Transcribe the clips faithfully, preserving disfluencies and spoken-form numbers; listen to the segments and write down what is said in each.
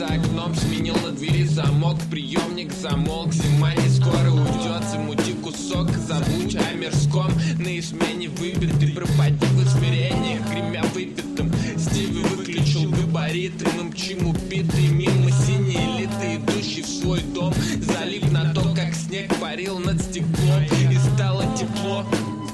за окном сменил на двери замок. Приемник замолк, зима не скоро уйдет. Замути кусок, забудь о мирском. На измене выбитый, пропади в измерениях, гремя выпитым. Стиви выключил габариты, мы мчим убитый мимо синей элиты, идущий в свой дом. Залив на то, как снег парил над стеклом, и стало тепло.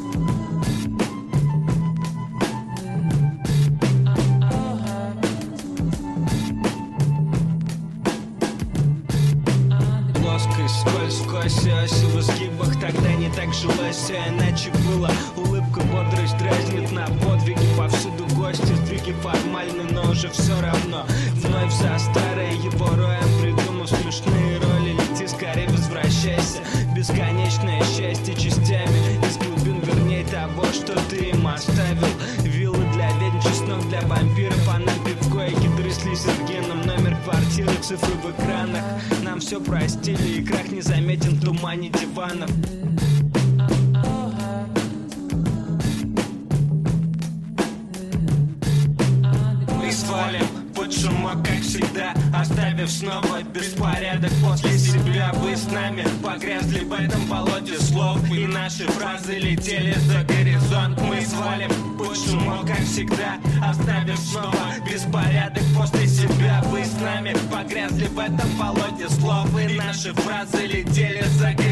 Сквозь оси в изгибах, тогда не так жилось, все иначе было. Улыбка, бодрость дразнит на подвиги, повсюду гости, сдвиги формальны, но уже все равно. Вновь за старое его роем придумав смешные роли. Лети скорее, возвращайся, бесконечное счастье частями из глубин, вернее того, что ты им оставил. Виллы для ведьм, чеснок для вампиров, а нам пивко и кедры с лизергеном. Номер квартиры, цифры в экранах, нам все простили, и крах не заметен в тумане диванов. Мы свалим под шумок, как всегда, оставив снова беспорядок после себя. Вы с нами погрязли в этом болоте слов, и наши фразы летели за горизонт. Мы свалим под шумок, как всегда, оставив снова беспорядок после себя. Вы с нами погрязли в этом болоте слов, и наши фразы летели за горизонт.